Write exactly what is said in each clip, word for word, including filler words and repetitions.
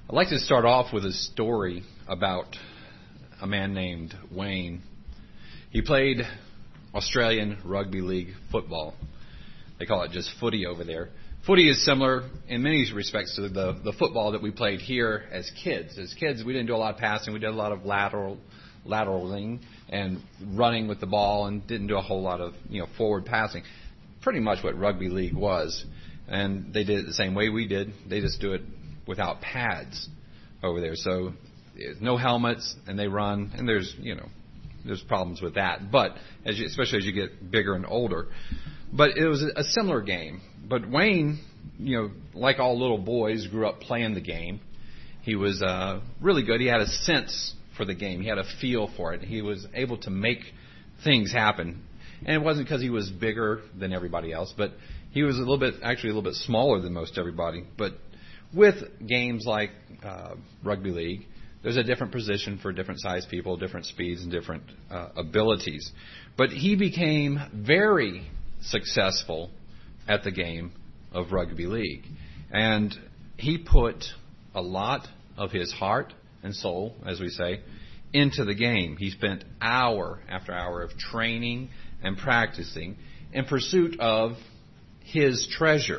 I'd like to start off with a story about a man named Wayne. He played Australian Rugby League football. They call it just footy over there. Footy is similar in many respects to the, the football that we played here as kids. As kids, we didn't do a lot of passing. We did a lot of lateral lateraling and running with the ball and didn't do a whole lot of, you know, forward passing. Pretty much what rugby league was. And they did it the same way we did. They just do it without pads over there. So no helmets, and they run, and there's, you know, there's problems with that. But as you, especially as you get bigger and older. But it was a similar game. But Wayne, you know, like all little boys, grew up playing the game. He was uh, really good. He had a sense for the game. He had a feel for it. He was able to make things happen. And it wasn't because he was bigger than everybody else, but he was a little bit, actually a little bit smaller than most everybody. But with games like uh, rugby league, there's a different position for different size people, different speeds, and different uh, abilities. But he became very successful at the game of rugby league. And he put a lot of his heart and soul, as we say, into the game. He spent hour after hour of training and practicing in pursuit of his treasure.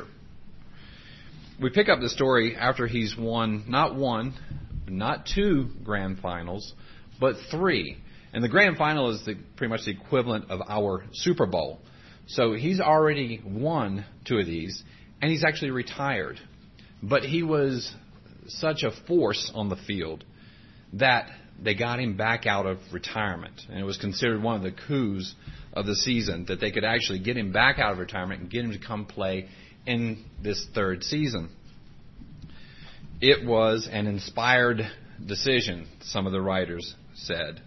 We pick up the story after he's won not one, not two grand finals, but three. And the grand final is the, pretty much the equivalent of our Super Bowl. So he's already won two of these, and he's actually retired. But he was such a force on the field that they got him back out of retirement. And it was considered one of the coups of the season, that they could actually get him back out of retirement and get him to come play in this third season. It was an inspired decision, some of the writers said.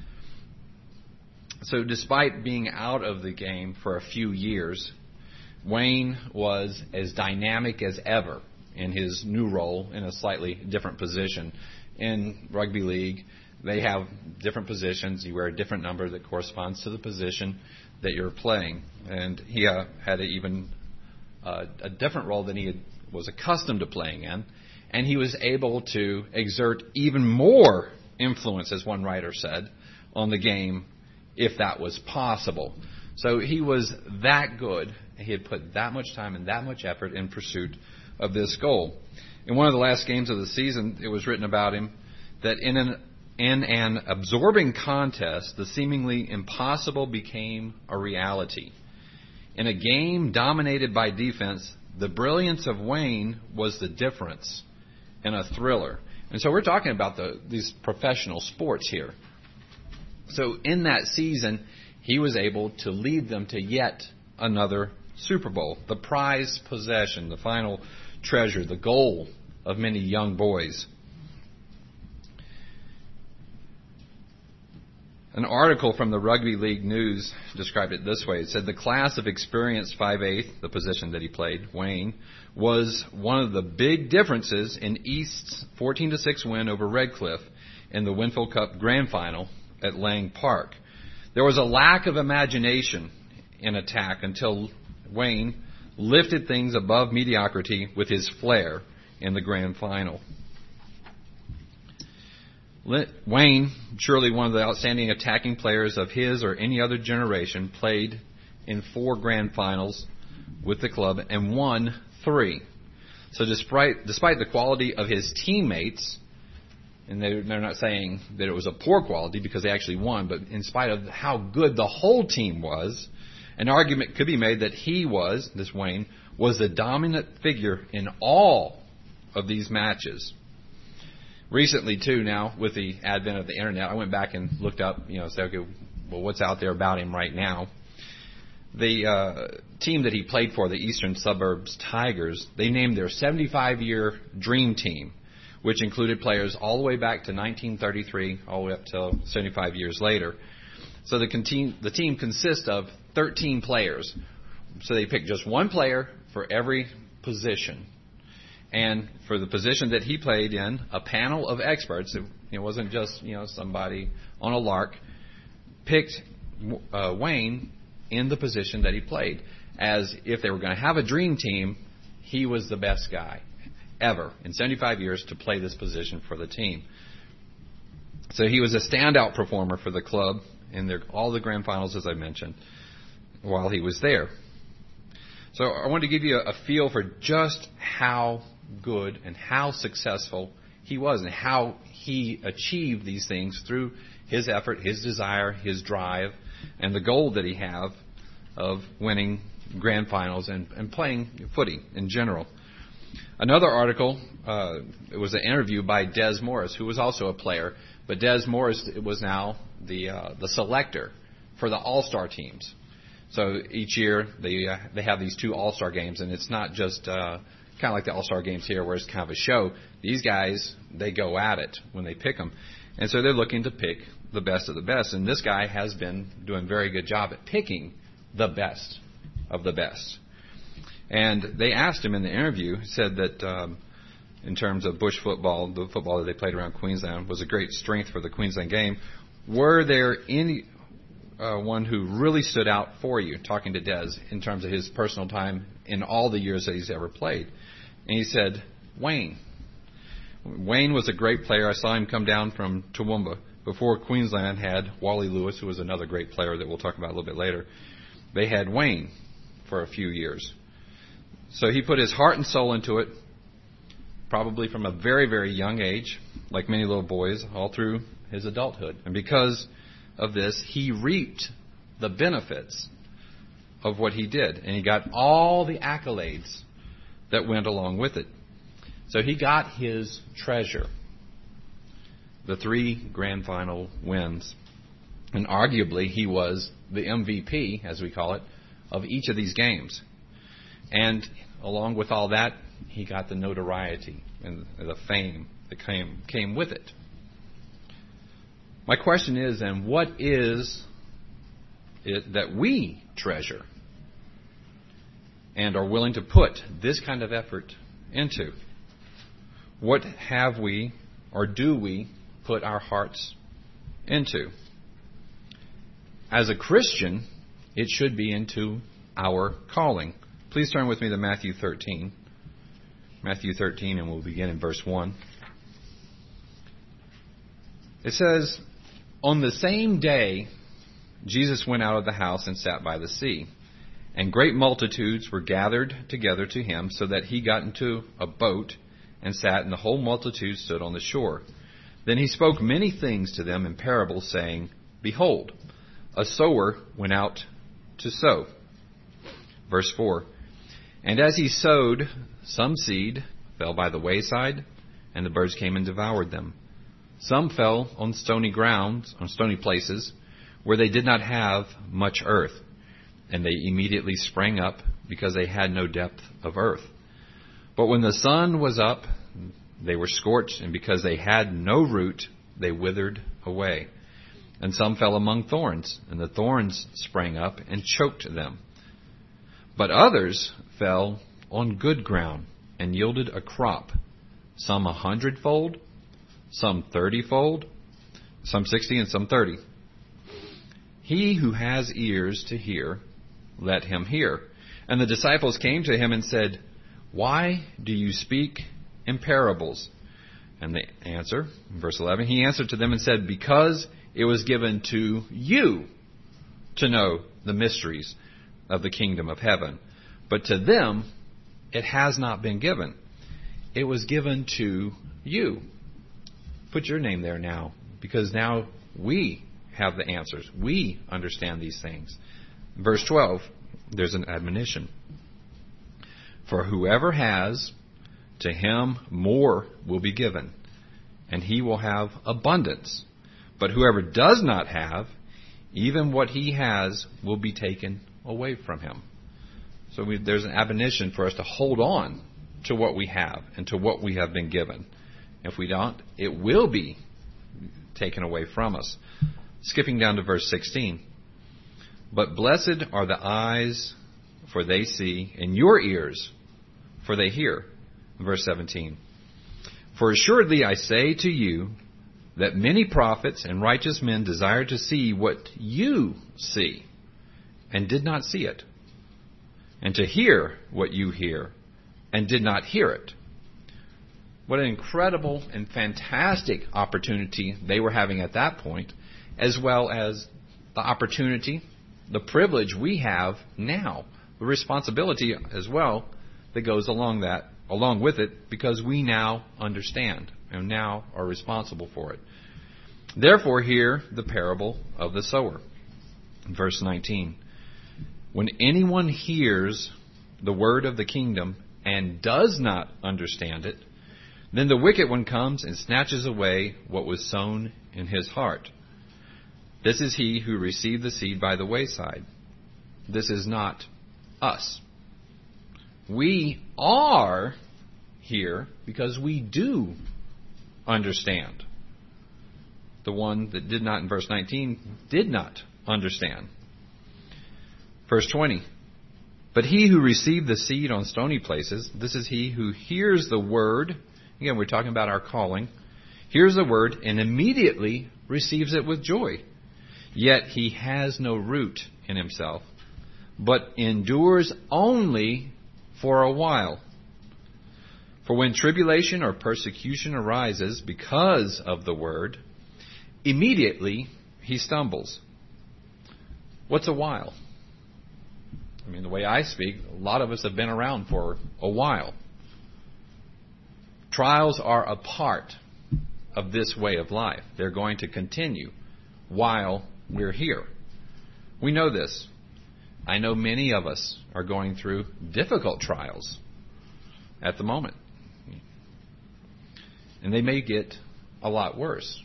So despite being out of the game for a few years, Wayne was as dynamic as ever in his new role in a slightly different position. In rugby league, they have different positions. You wear a different number that corresponds to the position that you're playing. And he uh, had a, even uh, a different role than he had, was accustomed to playing in. And he was able to exert even more influence, as one writer said, on the game if that was possible. So he was that good. He had put that much time and that much effort in pursuit of this goal. In one of the last games of the season, it was written about him that in an in an absorbing contest, the seemingly impossible became a reality. In a game dominated by defense, the brilliance of Wayne was the difference in a thriller. And so we're talking about the, these professional sports here. So in that season, he was able to lead them to yet another Super Bowl, the prized possession, the final treasure, the goal of many young boys. An article from the Rugby League News described it this way. It said the class of experienced five eighth, the position that he played, Wayne, was one of the big differences in East's fourteen to six win over Redcliffe in the Winfield Cup Grand Final at Lang Park. There was a lack of imagination in attack until Wayne lifted things above mediocrity with his flair in the Grand Final. Wayne, surely one of the outstanding attacking players of his or any other generation, played in four Grand Finals with the club and won three. So despite, despite the quality of his teammates, and they're, they're not saying that it was a poor quality because they actually won, but in spite of how good the whole team was, an argument could be made that he was, this Wayne, was the dominant figure in all of these matches. Recently, too, now, with the advent of the Internet, I went back and looked up, you know, said, okay, well, what's out there about him right now? The uh, team that he played for, the Eastern Suburbs Tigers, they named their seventy-five-year dream team, which included players all the way back to nineteen thirty-three, all the way up till seventy-five years later. So the, conti- the team consists of thirteen players. So they picked just one player for every position. And for the position that he played in, a panel of experts, it wasn't just, you know, somebody on a lark, picked uh, Wayne in the position that he played. As if they were going to have a dream team, he was the best guy. ever in seventy-five years to play this position for the team. So he was a standout performer for the club in their, all the grand finals, as I mentioned, while he was there. So I wanted to give you a, a feel for just how good and how successful he was and how he achieved these things through his effort, his desire, his drive, and the goal that he have of winning grand finals and, and playing footy in general. Another article, uh, it was an interview by Des Morris, who was also a player, but Des Morris was now the uh, the selector for the All-Star teams. So each year they uh, they have these two All-Star games, and it's not just uh, kind of like the All-Star games here where it's kind of a show. These guys, they go at it when they pick them. And so they're looking to pick the best of the best. And this guy has been doing a very good job at picking the best of the best. And they asked him in the interview, said that um, in terms of bush football, the football that they played around Queensland was a great strength for the Queensland game. Were there any uh, one who really stood out for you, talking to Des, in terms of his personal time in all the years that he's ever played? And he said, Wayne. Wayne was a great player. I saw him come down from Toowoomba before Queensland had Wally Lewis, who was another great player that we'll talk about a little bit later. They had Wayne for a few years. So he put his heart and soul into it, probably from a very, very young age, like many little boys, all through his adulthood. And because of this, he reaped the benefits of what he did. And he got all the accolades that went along with it. So he got his treasure, the three grand final wins. And arguably, he was the M V P, as we call it, of each of these games. And along with all that, he got the notoriety and the fame that came came with it. My question is, then, what is it that we treasure and are willing to put this kind of effort into? What have we, or do we, put our hearts into? As a Christian, it should be into our calling. Please turn with me to Matthew thirteen. Matthew thirteen, and we'll begin in verse one. It says, On the same day, Jesus went out of the house and sat by the sea. And great multitudes were gathered together to him, so that he got into a boat and sat, and the whole multitude stood on the shore. Then he spoke many things to them in parables, saying, Behold, a sower went out to sow. Verse four. And as he sowed, some seed fell by the wayside, and the birds came and devoured them. Some fell on stony grounds, on stony places, where they did not have much earth, and they immediately sprang up, because they had no depth of earth. But when the sun was up, they were scorched, and because they had no root, they withered away. And some fell among thorns, and the thorns sprang up and choked them. But others fell on good ground and yielded a crop, some a hundredfold, some thirtyfold, some sixty, and some thirty. He who has ears to hear, let him hear. And the disciples came to him and said, Why do you speak in parables? And they answer, verse eleven, he answered to them and said, Because it was given to you to know the mysteries of the kingdom of heaven. But to them it has not been given. It was given to you. Put your name there now, because now we have the answers. We understand these things. Verse twelve, there's an admonition. For whoever has, to him more will be given, and he will have abundance. But whoever does not have, even what he has will be taken away from him. So we, there's an admonition for us to hold on to what we have and to what we have been given. If we don't, it will be taken away from us. Skipping down to verse sixteen. But blessed are the eyes, for they see, and your ears, for they hear. Verse seventeen. For assuredly I say to you, that many prophets and righteous men desire to see what you see, and did not see it, and to hear what you hear, and did not hear it. What an incredible and fantastic opportunity they were having at that point, as well as the opportunity, the privilege we have now, the responsibility as well that goes along that, along with it, because we now understand and now are responsible for it. Therefore, hear the parable of the sower. Verse nineteen. When anyone hears the word of the kingdom and does not understand it, then the wicked one comes and snatches away what was sown in his heart. This is he who received the seed by the wayside. This is not us. We are here because we do understand. The one that did not in verse nineteen did not understand. Verse twenty. But he who received the seed on stony places, this is he who hears the word. Again, we're talking about our calling. Hears the word and immediately receives it with joy. Yet he has no root in himself, but endures only for a while. For when tribulation or persecution arises because of the word, immediately he stumbles. What's a while? I mean, the way I speak, a lot of us have been around for a while. Trials are a part of this way of life. They're going to continue while we're here. We know this. I know many of us are going through difficult trials at the moment. And they may get a lot worse.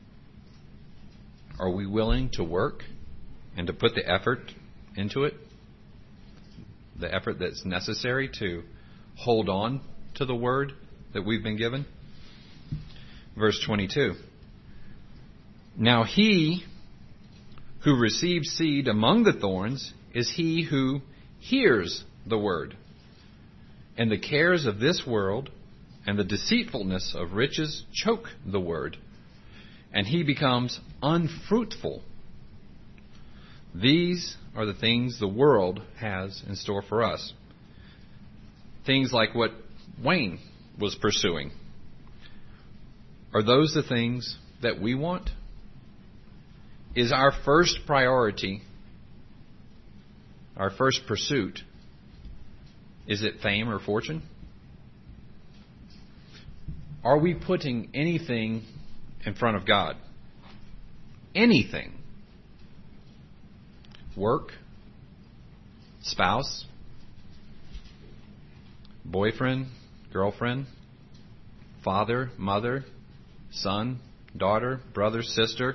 Are we willing to work and to put the effort into it? The effort that's necessary to hold on to the word that we've been given? Verse twenty-two. Now he who receives seed among the thorns is he who hears the word. And the cares of this world and the deceitfulness of riches choke the word, and he becomes unfruitful. These are the things the world has in store for us. Things like what Wayne was pursuing. Are those the things that we want? Is our first priority, our first pursuit, is it fame or fortune? Are we putting anything in front of God? Anything. Work, spouse, boyfriend, girlfriend, father, mother, son, daughter, brother, sister,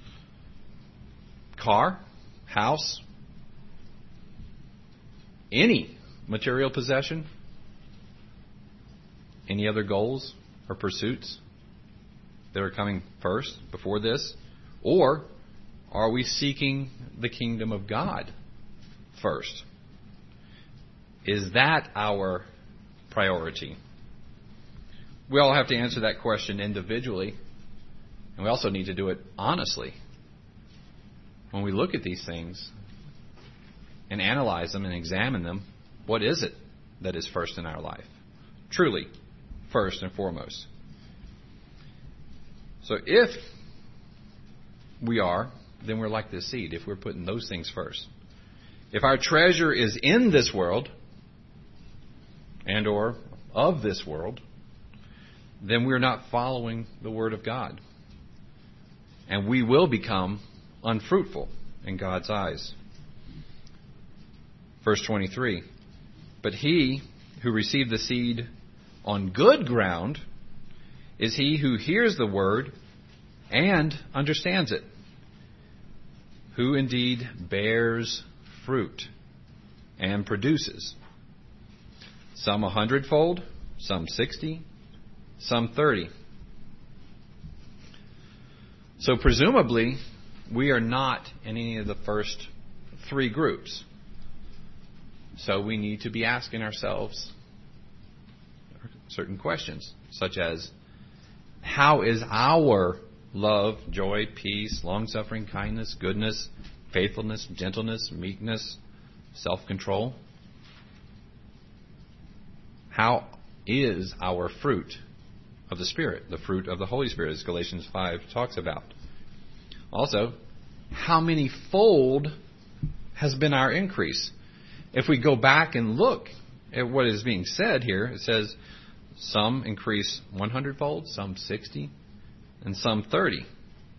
car, house, any material possession, any other goals or pursuits that are coming first before this? Or are we seeking the kingdom of God first? Is that our priority? We all have to answer that question individually, and we also need to do it honestly. When we look at these things and analyze them and examine them, what is it that is first in our life? Truly, first and foremost. So if we are, then we're like this seed, if we're putting those things first. If our treasure is in this world, and or of this world, then we're not following the Word of God. And we will become unfruitful in God's eyes. Verse twenty-three. But he who received the seed on good ground is he who hears the word and understands it, who indeed bears fruit and produces, some a hundredfold, some sixty, some thirty. So presumably, we are not in any of the first three groups. So we need to be asking ourselves certain questions, such as, how is our love, joy, peace, long-suffering, kindness, goodness, faithfulness, gentleness, meekness, self-control? How is our fruit of the Spirit, the fruit of the Holy Spirit, as Galatians five talks about. Also, how many fold has been our increase? If we go back and look at what is being said here, it says some increase one hundred fold, some sixty, and some thirty.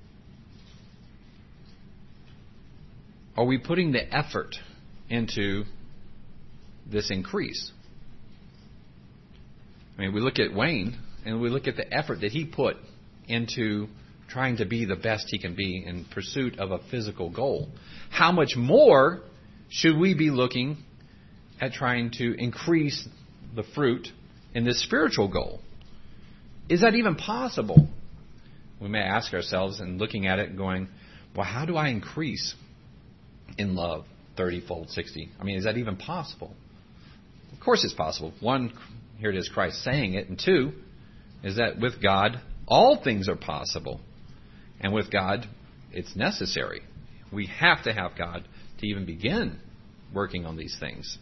Are we putting the effort into this increase? I mean, we look at Wayne and we look at the effort that he put into trying to be the best he can be in pursuit of a physical goal. How much more should we be looking at trying to increase the fruit in this spiritual goal? Is that even possible? We may ask ourselves and looking at it going, well, how do I increase in love thirty-fold, sixty? I mean, is that even possible? Of course it's possible. One, here it is Christ saying it. And two, is that with God, all things are possible. And with God, it's necessary. We have to have God to even begin working on these things.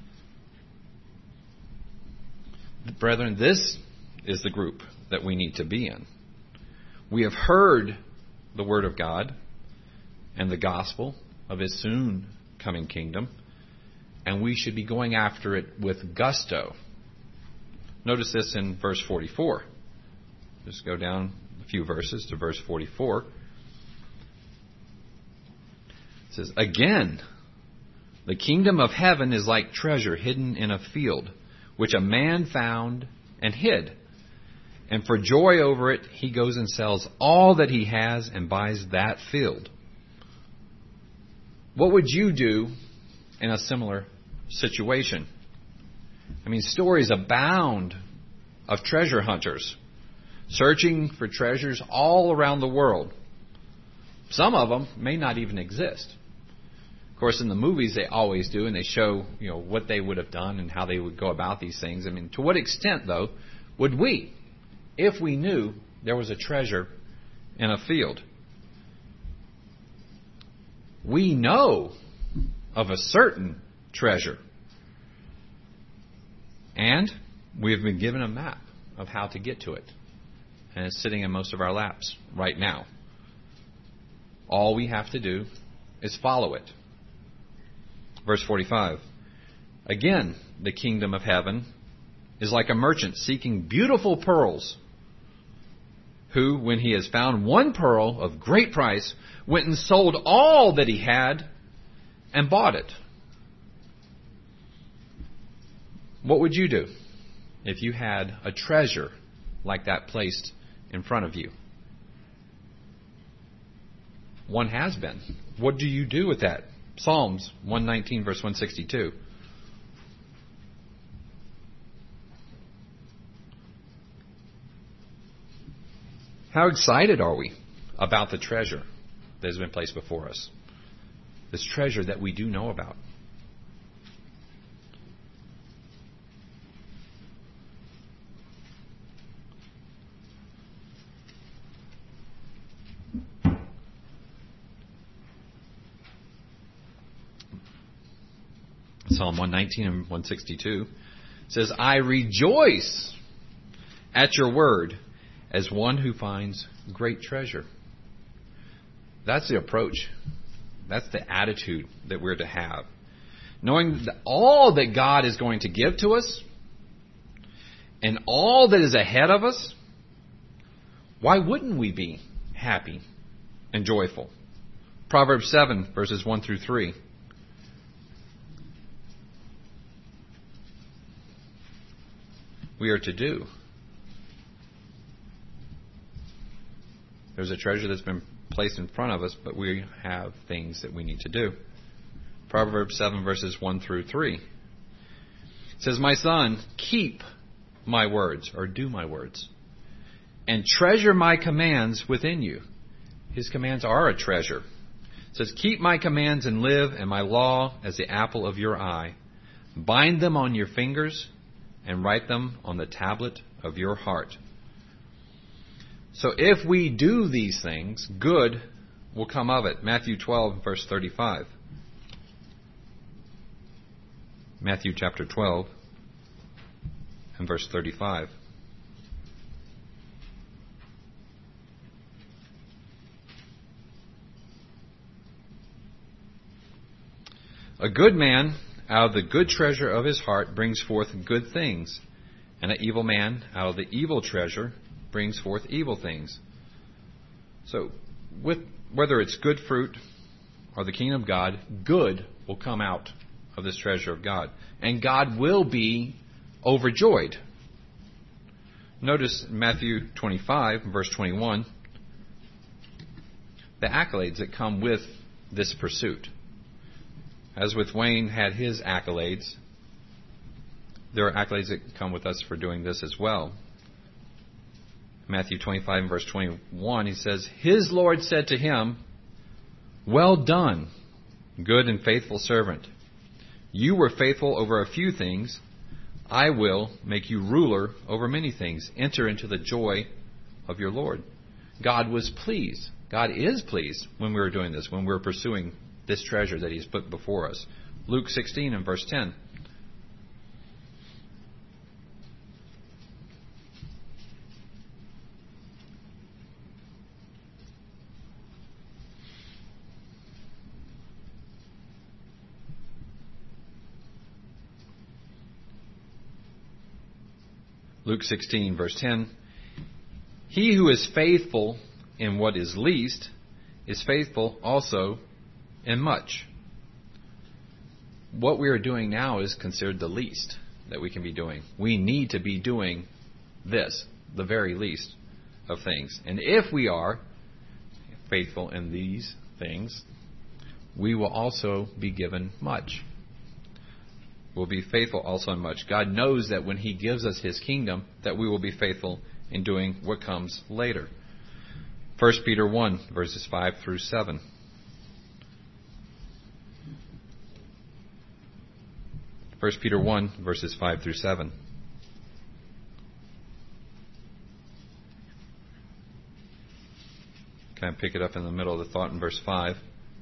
Brethren, this is the group that we need to be in. We have heard the Word of God and the gospel of His soon coming kingdom, and we should be going after it with gusto. Notice this in verse forty-four. Just go down a few verses to verse forty-four. It says, "Again, the kingdom of heaven is like treasure hidden in a field, which a man found and hid. And for joy over it, he goes and sells all that he has and buys that field." What would you do in a similar situation? I mean, stories abound of treasure hunters searching for treasures all around the world. Some of them may not even exist. Of course, in the movies they always do, and they show, you know, what they would have done and how they would go about these things. I mean, to what extent, though, would we, if we knew there was a treasure in a field? We know of a certain treasure. And we have been given a map of how to get to it. And it's sitting in most of our laps right now. All we have to do is follow it. Verse forty-five. "Again, the kingdom of heaven is like a merchant seeking beautiful pearls, who, when he has found one pearl of great price, went and sold all that he had and bought it." What would you do if you had a treasure like that placed in front of you? One has been. What do you do with that? Psalms one nineteen, verse one sixty-two. How excited are we about the treasure that has been placed before us? This treasure that we do know about. Psalm one nineteen and one sixty-two says, "I rejoice at your word as one who finds great treasure." That's the approach. That's the attitude that we're to have. Knowing that all that God is going to give to us and all that is ahead of us, why wouldn't we be happy and joyful? Proverbs seven, verses one through three. We are to do. There's a treasure that's been placed in front of us, but we have things that we need to do. Proverbs seven, verses one through three. It says, "My son, keep my words," or do my words, "and treasure my commands within you." His commands are a treasure. It says, "Keep my commands and live, and my law as the apple of your eye. Bind them on your fingers and write them on the tablet of your heart." So if we do these things, good will come of it. Matthew twelve, verse thirty-five. Matthew chapter twelve and verse thirty-five. A good man out of the good treasure of his heart brings forth good things, and an evil man out of the evil treasure brings forth evil things. So, with whether it's good fruit or the kingdom of God, good will come out of this treasure of God. And God will be overjoyed. Notice Matthew twenty-five, verse twenty-one, the accolades that come with this pursuit. As with Wayne had his accolades, there are accolades that come with us for doing this as well. Matthew twenty-five, verse twenty-one, he says, His Lord said to him, Well done, good and faithful servant. You were faithful over a few things. I will make you ruler over many things. Enter into the joy of your Lord. God was pleased. God is pleased when we were doing this, when we were pursuing this treasure that He's put before us. Luke sixteen and verse ten. Luke sixteen, verse ten. He who is faithful in what is least is faithful also in much. What we are doing now is considered the least that we can be doing. We need to be doing this, the very least of things. And if we are faithful in these things, we will also be given much. We'll be faithful also in much. God knows that when He gives us His kingdom, that we will be faithful in doing what comes later. First Peter one, verses five through seven. First Peter one, verses five through seven. Kind of pick it up in the middle of the thought in verse five.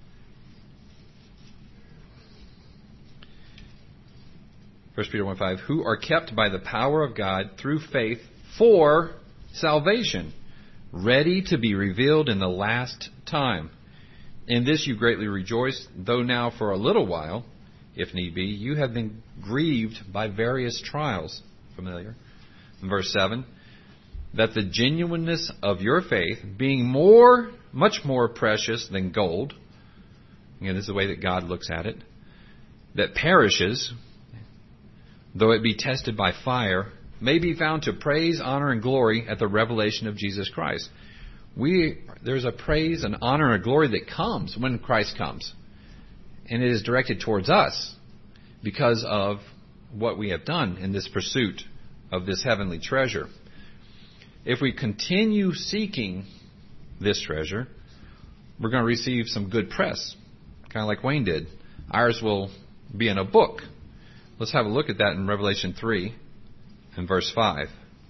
First Peter one five, who are kept by the power of God through faith for salvation, ready to be revealed in the last time. In this you greatly rejoice, though now for a little while, if need be, you have been grieved by various trials. Familiar? In verse seven, that the genuineness of your faith, being more, much more precious than gold, again, this is the way that God looks at it, that perishes, though it be tested by fire, may be found to praise, honor, and glory at the revelation of Jesus Christ. We there's a praise, an honor, and a glory that comes when Christ comes. And it is directed towards us because of what we have done in this pursuit of this heavenly treasure. If we continue seeking this treasure, we're going to receive some good press, kind of like Wayne did. Ours will be in a book. Let's have a look at that in Revelation three and verse five.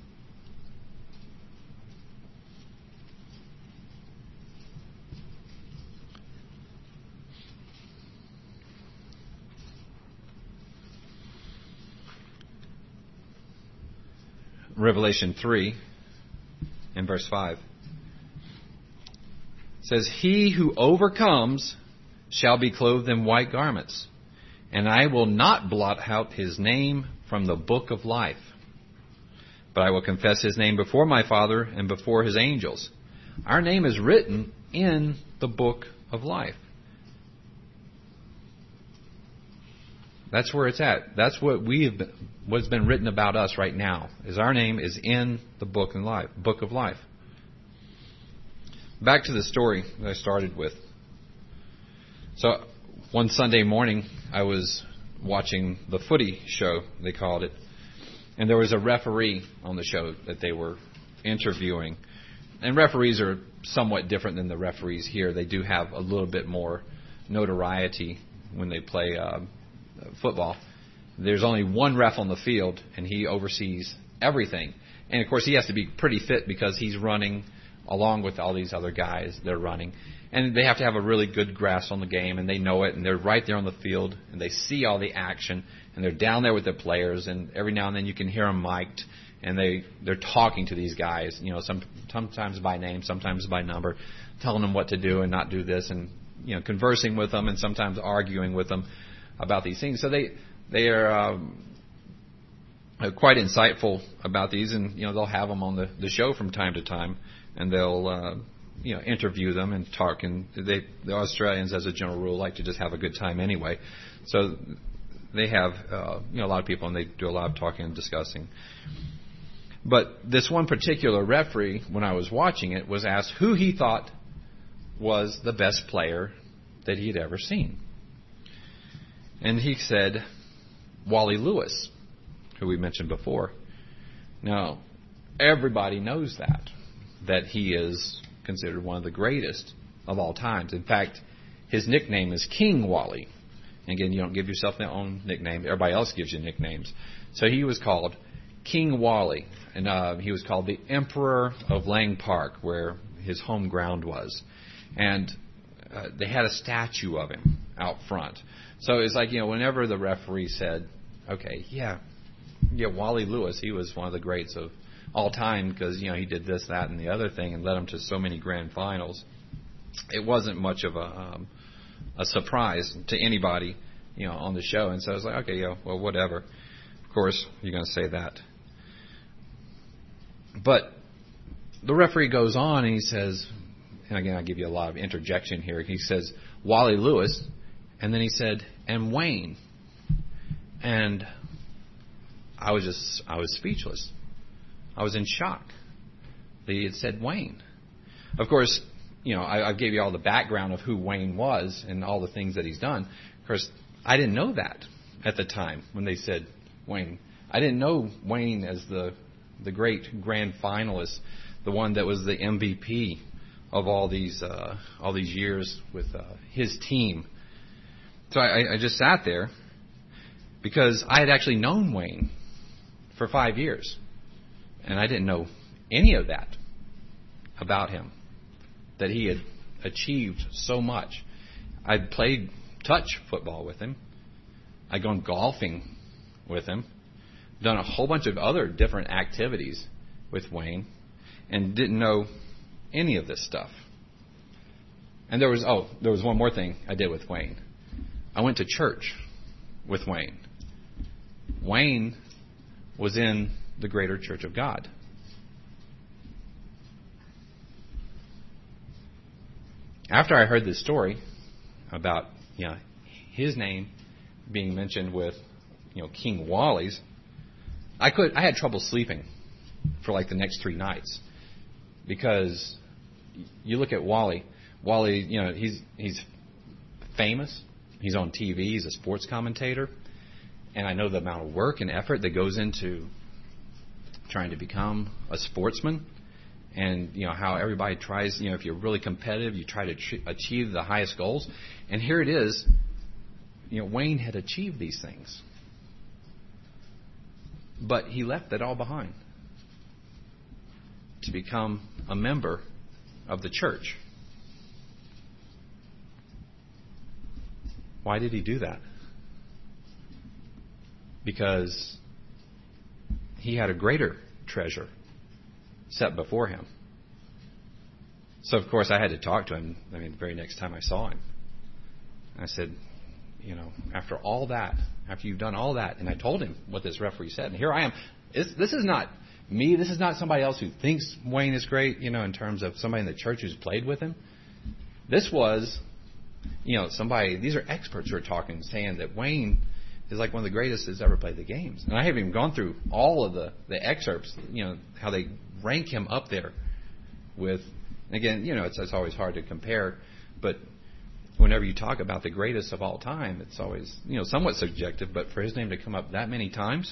Revelation three and verse five. It says, He who overcomes shall be clothed in white garments, and I will not blot out his name from the book of life, but I will confess his name before my Father and before his angels. Our name is written in the book of life. That's where it's at. That's what we've been, what's been written about us right now. Is our name is in the book of life. Book of life. Back to the story that I started with. So one Sunday morning, I was watching the footy show, they called it, and there was a referee on the show that they were interviewing. And referees are somewhat different than the referees here. They do have a little bit more notoriety when they play uh, football. There's only one ref on the field, and he oversees everything. And, of course, he has to be pretty fit because he's running along with all these other guys. They're running. And they have to have a really good grasp on the game, and they know it, and they're right there on the field, and they see all the action, and they're down there with the players, and every now and then you can hear them mic'd, and they, they're talking to these guys, you know, some, sometimes by name, sometimes by number, telling them what to do and not do this, and, you know, conversing with them and sometimes arguing with them. about these things. So they they are um, quite insightful about these, and you know they'll have them on the, the show from time to time, and they'll uh, you know interview them and talk. And they the Australians, as a general rule, like to just have a good time anyway. So they have uh, you know a lot of people, and they do a lot of talking and discussing. But this one particular referee, when I was watching it, was asked who he thought was the best player that he had ever seen. And he said Wally Lewis, who we mentioned before. Now, everybody knows that, that he is considered one of the greatest of all times. In fact, his nickname is King Wally. And again, you don't give yourself your own nickname. Everybody else gives you nicknames. So he was called King Wally. And uh, he was called the Emperor of Lang Park, where his home ground was. And uh, they had a statue of him out front. So it's like, you know, whenever the referee said, okay, yeah, yeah, Wally Lewis, he was one of the greats of all time because, you know, he did this, that, and the other thing and led them to so many grand finals. It wasn't much of a um, a surprise to anybody, you know, on the show. And so I was like, okay, yeah, well, whatever. Of course, you're going to say that. But the referee goes on and he says, and again, I'll give you a lot of interjection here. He says, Wally Lewis, and then he said, and Wayne. And I was just, I was speechless. I was in shock that he had said Wayne. Of course, you know, I, I gave you all the background of who Wayne was and all the things that he's done. Of course, I didn't know that at the time when they said Wayne. I didn't know Wayne as the the great grand finalist, the one that was the M V P of all these uh, all these years with uh, his team. So I, I just sat there because I had actually known Wayne for five years, and I didn't know any of that about him, that he had achieved so much. I'd played touch football with him. I'd gone golfing with him, done a whole bunch of other different activities with Wayne, and didn't know any of this stuff. And there was, oh, there was one more thing I did with Wayne. I went to church with Wayne. Wayne was in the Greater Church of God. After I heard this story about, you know, his name being mentioned with, you know, King Wally's, I could I had trouble sleeping for like the next three nights because you look at Wally. Wally, you know, he's he's famous. He's on T V. He's a sports commentator, and I know the amount of work and effort that goes into trying to become a sportsman. And, you know, how everybody tries, you know, if you're really competitive, you try to ch- achieve the highest goals. And here it is, you know, Wayne had achieved these things. But he left it all behind to become a member of the church. Why did he do that? Because he had a greater treasure set before him. So, of course, I had to talk to him, I mean, the very next time I saw him. I said, you know, after all that, after you've done all that, and I told him what this referee said, and here I am. This, this is not me. This is not somebody else who thinks Wayne is great, you know, in terms of somebody in the church who's played with him. This was, you know, somebody, these are experts who are talking, saying that Wayne is like one of the greatest that's ever played the games. And I haven't even gone through all of the, the excerpts, you know, how they rank him up there with, again, you know, it's, it's always hard to compare, but whenever you talk about the greatest of all time, it's always, you know, somewhat subjective, but for his name to come up that many times,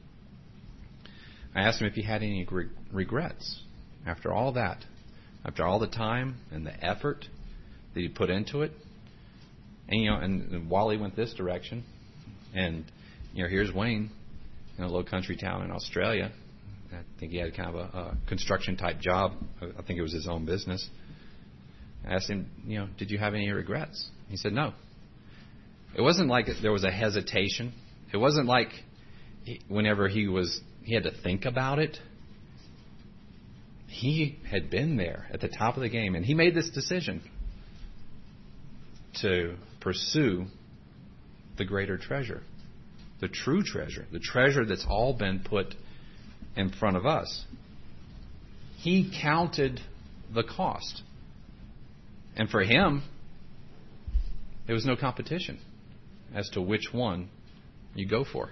I asked him if he had any re- regrets after all that, after all the time and the effort that he put into it. And, you know, and, and Wally went this direction. And, you know, here's Wayne in a low country town in Australia. I think he had kind of a, a construction type job. I think it was his own business. I asked him, you know, did you have any regrets? He said no. It wasn't like there was a hesitation. It wasn't like he, whenever he was, he had to think about it. He had been there at the top of the game, and he made this decision to pursue the greater treasure, the true treasure, the treasure that's all been put in front of us. He counted the cost. And for him, there was no competition as to which one you go for.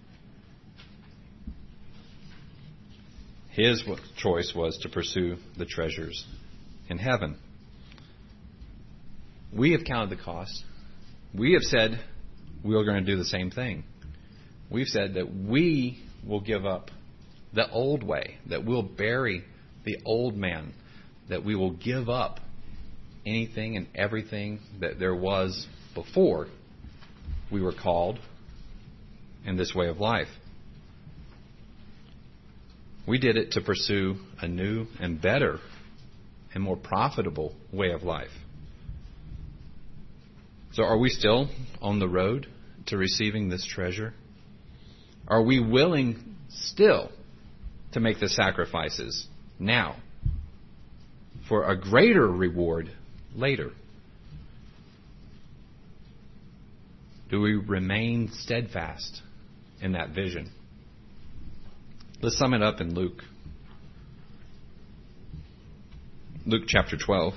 His choice was to pursue the treasures in heaven. We have counted the cost. We have said we are going to do the same thing. We've said that we will give up the old way, that we'll bury the old man, that we will give up anything and everything that there was before we were called in this way of life. We did it to pursue a new and better and more profitable way of life. So are we still on the road to receiving this treasure? Are we willing still to make the sacrifices now for a greater reward later? Do we remain steadfast in that vision? Let's sum it up in Luke. Luke chapter twelve.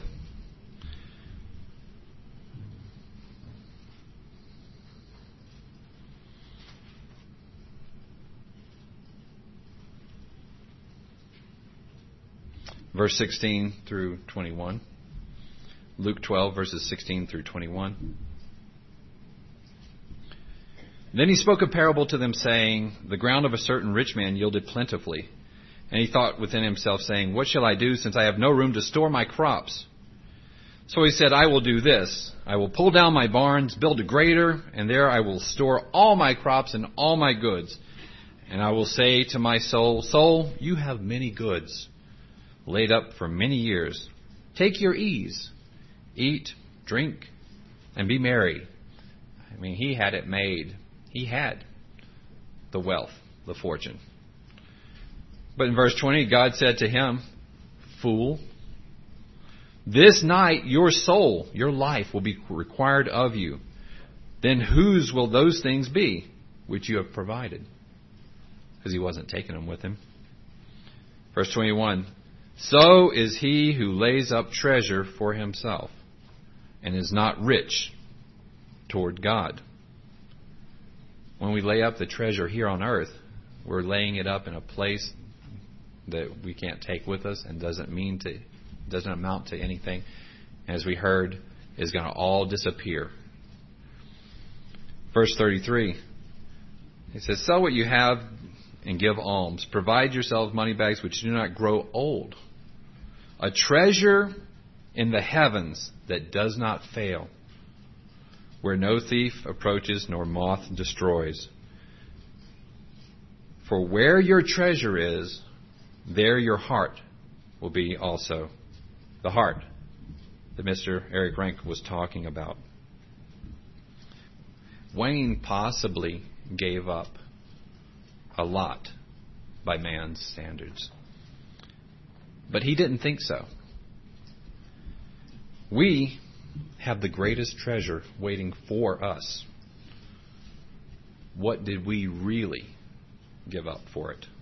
Verse sixteen through twenty-one. Luke twelve, verses sixteen through twenty-one. Then he spoke a parable to them, saying, The ground of a certain rich man yielded plentifully. And he thought within himself, saying, What shall I do, since I have no room to store my crops? So he said, I will do this. I will pull down my barns, build a greater, and there I will store all my crops and all my goods. And I will say to my soul, Soul, you have many goods laid up for many years. Take your ease. Eat, drink, and be merry. I mean, he had it made. He had the wealth, the fortune. But in verse twenty, God said to him, Fool, this night your soul, your life will be required of you. Then whose will those things be which you have provided? Because he wasn't taking them with him. Verse twenty-one, So is he who lays up treasure for himself and is not rich toward God. When we lay up the treasure here on earth, we're laying it up in a place that we can't take with us and doesn't mean to, doesn't amount to anything. As we heard, is going to all disappear. Verse thirty-three, he says, Sell what you have and give alms. Provide yourselves money bags which do not grow old. A treasure in the heavens that does not fail, where no thief approaches nor moth destroys. For where your treasure is, there your heart will be also. The heart that Mister Eric Rank was talking about. Wayne possibly gave up a lot by man's standards. But he didn't think so. We have the greatest treasure waiting for us. What did we really give up for it?